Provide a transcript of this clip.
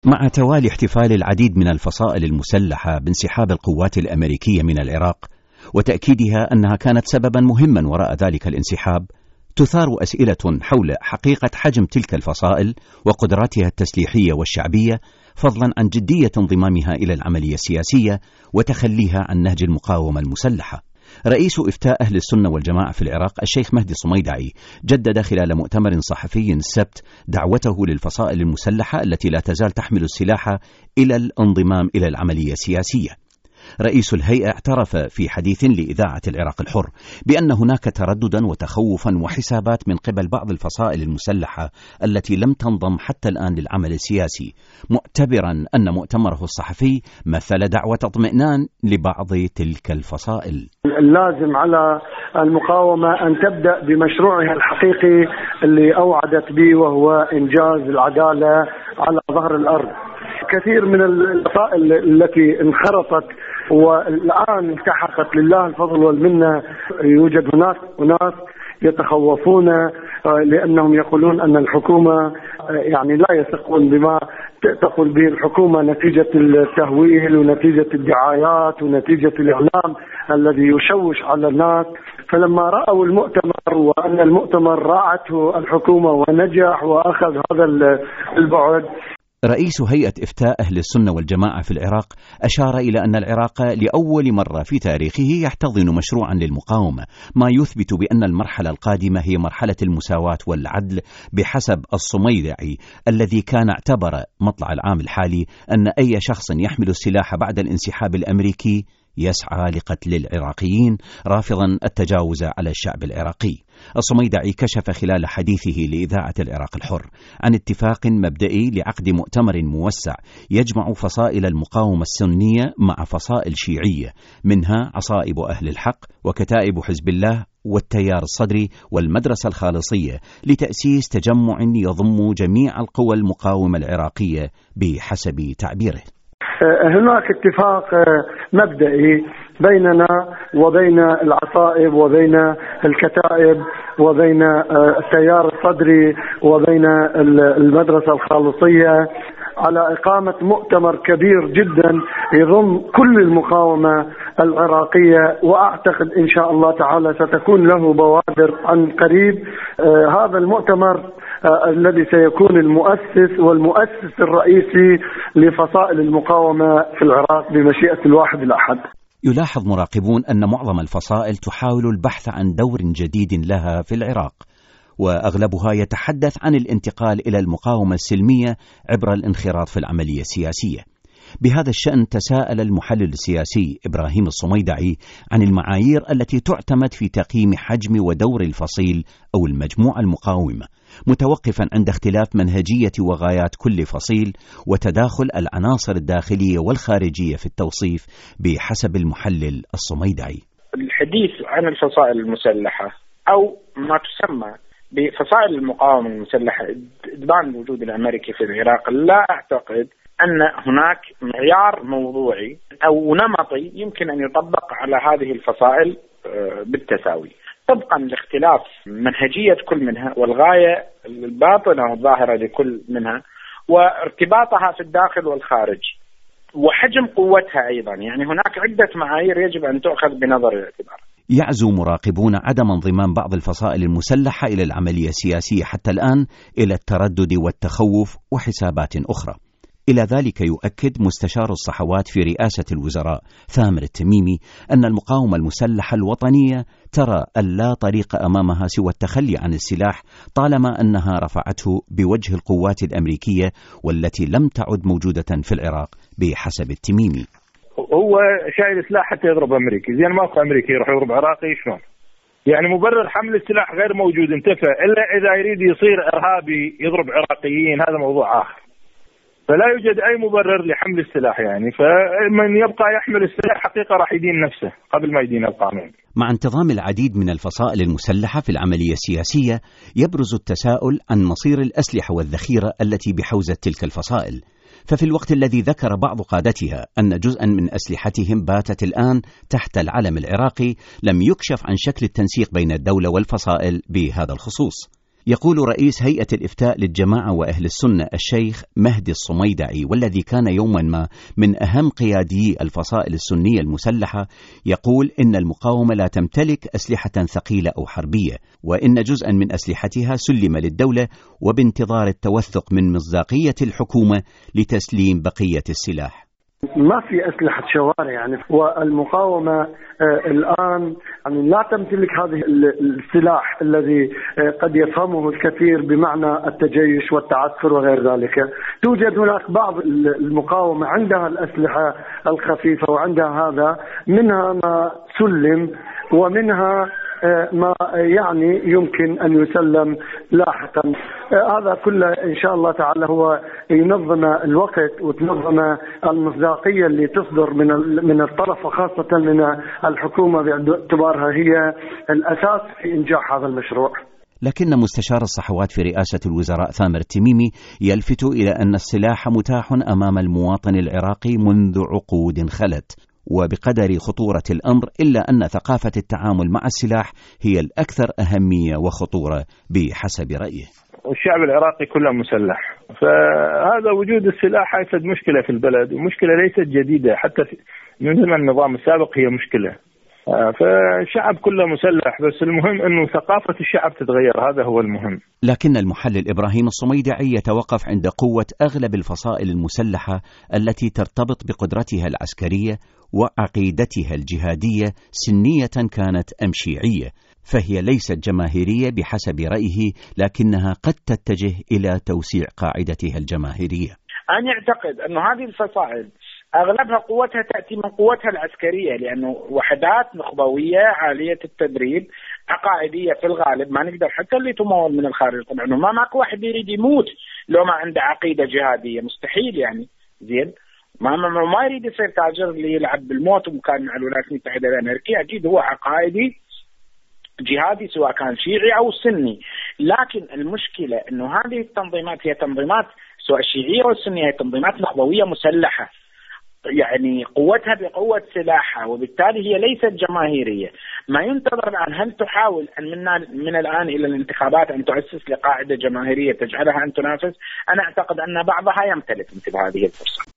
مع توالي احتفال العديد من الفصائل المسلحة بانسحاب القوات الأمريكية من العراق وتأكيدها أنها كانت سببا مهما وراء ذلك الانسحاب، تثار أسئلة حول حقيقة حجم تلك الفصائل وقدراتها التسليحية والشعبية، فضلا عن جدية انضمامها إلى العملية السياسية وتخليها عن نهج المقاومة المسلحة. رئيس إفتاء أهل السنة والجماعة في العراق الشيخ مهدي الصميدعي جدد خلال مؤتمر صحفي السبت دعوته للفصائل المسلحة التي لا تزال تحمل السلاح إلى الانضمام إلى العملية السياسية. رئيس الهيئة اعترف في حديث لإذاعة العراق الحر بأن هناك ترددا وتخوفا وحسابات من قبل بعض الفصائل المسلحة التي لم تنضم حتى الآن للعمل السياسي، معتبرا أن مؤتمره الصحفي مثل دعوة اطمئنان لبعض تلك الفصائل. اللازم على المقاومة أن تبدأ بمشروعها الحقيقي اللي أوعدت به، وهو إنجاز العدالة على ظهر الأرض. كثير من الفصائل التي انخرطت والآن التحقت لله الفضل والمنة، يوجد هناك أناس يتخوفون لأنهم يقولون أن الحكومة يعني لا يثقون بما تقول به الحكومة نتيجة التهويل ونتيجة الدعايات ونتيجة الإعلام الذي يشوش على الناس. فلما رأوا المؤتمر وأن المؤتمر راعته الحكومة ونجح وأخذ هذا البعد. رئيس هيئة إفتاء أهل السنة والجماعة في العراق أشار إلى أن العراق لأول مرة في تاريخه يحتضن مشروعا للمقاومة، ما يثبت بأن المرحلة القادمة هي مرحلة المساواة والعدل بحسب الصميدعي، الذي كان اعتبر مطلع العام الحالي أن أي شخص يحمل السلاح بعد الانسحاب الأمريكي يسعى لقتل العراقيين، رافضا التجاوز على الشعب العراقي. الصميدعي كشف خلال حديثه لإذاعة العراق الحر عن اتفاق مبدئي لعقد مؤتمر موسع يجمع فصائل المقاومة السنية مع فصائل شيعية، منها عصائب أهل الحق وكتائب حزب الله والتيار الصدري والمدرسة الخالصية، لتأسيس تجمع يضم جميع القوى المقاومة العراقية بحسب تعبيره. هناك اتفاق مبدئي بيننا وبين العصائب وبين الكتائب وبين التيار الصدري وبين المدرسة الخالصية على إقامة مؤتمر كبير جدا يضم كل المقاومة العراقية، وأعتقد إن شاء الله تعالى ستكون له بوادر عن قريب. هذا المؤتمر الذي سيكون المؤسس والمؤسس الرئيسي لفصائل المقاومة في العراق بمشيئة الواحد الأحد. يلاحظ مراقبون أن معظم الفصائل تحاول البحث عن دور جديد لها في العراق، وأغلبها يتحدث عن الانتقال إلى المقاومة السلمية عبر الانخراط في العملية السياسية. بهذا الشأن تساءل المحلل السياسي إبراهيم الصميدعي عن المعايير التي تعتمد في تقييم حجم ودور الفصيل أو المجموعة المقاومة، متوقفا عند اختلاف منهجية وغايات كل فصيل وتداخل العناصر الداخلية والخارجية في التوصيف بحسب المحلل الصميدعي. الحديث عن الفصائل المسلحة أو ما تسمى بفصائل المقاومة المسلحة إدمان الوجود الأمريكي في العراق، لا أعتقد أن هناك معيار موضوعي أو نمطي يمكن أن يطبق على هذه الفصائل بالتساوي، طبقا لاختلاف منهجية كل منها والغاية الباطنة والظاهرة لكل منها وارتباطها في الداخل والخارج وحجم قوتها أيضا. يعني هناك عدة معايير يجب أن تؤخذ بنظر الاعتبار. يعزو مراقبون عدم انضمام بعض الفصائل المسلحة إلى العملية السياسية حتى الآن إلى التردد والتخوف وحسابات أخرى. إلى ذلك يؤكد مستشار الصحوات في رئاسة الوزراء ثامر التميمي أن المقاومة المسلحة الوطنية ترى أن لا طريق أمامها سوى التخلي عن السلاح طالما أنها رفعته بوجه القوات الأمريكية والتي لم تعد موجودة في العراق بحسب التميمي. هو شايل سلاح حتى يضرب أمريكي، زين ماكو أمريكي يروح يضرب عراقي شلون؟ يعني مبرر حمل السلاح غير موجود، انتفى إلا إذا يريد يصير إرهابي يضرب عراقيين، هذا موضوع آخر. فلا يوجد أي مبرر لحمل السلاح، يعني فمن يبقى يحمل السلاح حقيقة راح يدين نفسه قبل ما يدين القانون. مع انتظام العديد من الفصائل المسلحة في العملية السياسية، يبرز التساؤل عن مصير الأسلحة والذخيرة التي بحوزة تلك الفصائل. ففي الوقت الذي ذكر بعض قادتها أن جزءا من أسلحتهم باتت الآن تحت العلم العراقي، لم يكشف عن شكل التنسيق بين الدولة والفصائل بهذا الخصوص. يقول رئيس هيئة الإفتاء للجماعة وأهل السنة الشيخ مهدي الصميدعي، والذي كان يوما ما من أهم قيادي الفصائل السنية المسلحة، يقول إن المقاومة لا تمتلك أسلحة ثقيلة أو حربية، وإن جزءا من أسلحتها سلم للدولة وبانتظار التوثق من مصداقية الحكومة لتسليم بقية السلاح. ما في أسلحة شوارع يعني، والمقاومة الآن يعني لا تمتلك هذه السلاح الذي قد يفهمه الكثير بمعنى التجيش والتعسكر وغير ذلك. توجد هناك بعض المقاومة عندها الأسلحة الخفيفة وعندها هذا، منها ما سلم ومنها ما يعني يمكن أن يسلم لاحقا. هذا كله إن شاء الله تعالى هو ينظم الوقت وتنظم المصداقية اللي تصدر من الطرف، وخاصة من الحكومة باعتبارها هي الأساس في إنجاح هذا المشروع. لكن مستشار الصحوات في رئاسة الوزراء ثامر التميمي يلفت إلى أن السلاح متاح أمام المواطن العراقي منذ عقود خلت، وبقدر خطورة الأمر إلا أن ثقافة التعامل مع السلاح هي الأكثر أهمية وخطورة بحسب رأيه. والشعب العراقي كله مسلح، فهذا وجود السلاح حيث مشكلة في البلد، ومشكلة ليست جديدة، حتى من زمن النظام السابق هي مشكلة. فالشعب كله مسلح، بس المهم أنه ثقافة الشعب تتغير، هذا هو المهم. لكن المحلل إبراهيم الصميدعي يتوقف عند قوة أغلب الفصائل المسلحة التي ترتبط بقدرتها العسكرية وعقيدتها الجهادية سنية كانت أم شيعية، فهي ليست جماهيرية بحسب رأيه، لكنها قد تتجه إلى توسيع قاعدتها الجماهيرية. أنا أعتقد أن هذه الفصائل أغلبها قوتها تأتي من قوتها العسكرية، لأنه وحدات نخبوية عالية التدريب عقائدية في الغالب، ما نقدر حتى اللي تمول من الخارج، طبعا ما ماكو واحد يريد يموت لو ما عنده عقيدة جهادية، مستحيل يعني. زين ما يريد يصير تاجر اللي يلعب بالموت ومكان مع الولايات المتحدة الأمريكية، أكيد هو عقائدي جهادي سواء كان شيعي أو سني. لكن المشكلة أنه هذه التنظيمات هي تنظيمات سواء الشيعية أو السنية، هي تنظيمات نخبوية مسلحة، يعني قوتها بقوة سلاحها، وبالتالي هي ليست جماهيرية. ما ينتظر الآن هل تحاول أن من الآن إلى الانتخابات أن تؤسس لقاعدة جماهيرية تجعلها أن تنافس؟ أنا أعتقد أن بعضها يمتلك مثل هذه الفرصة.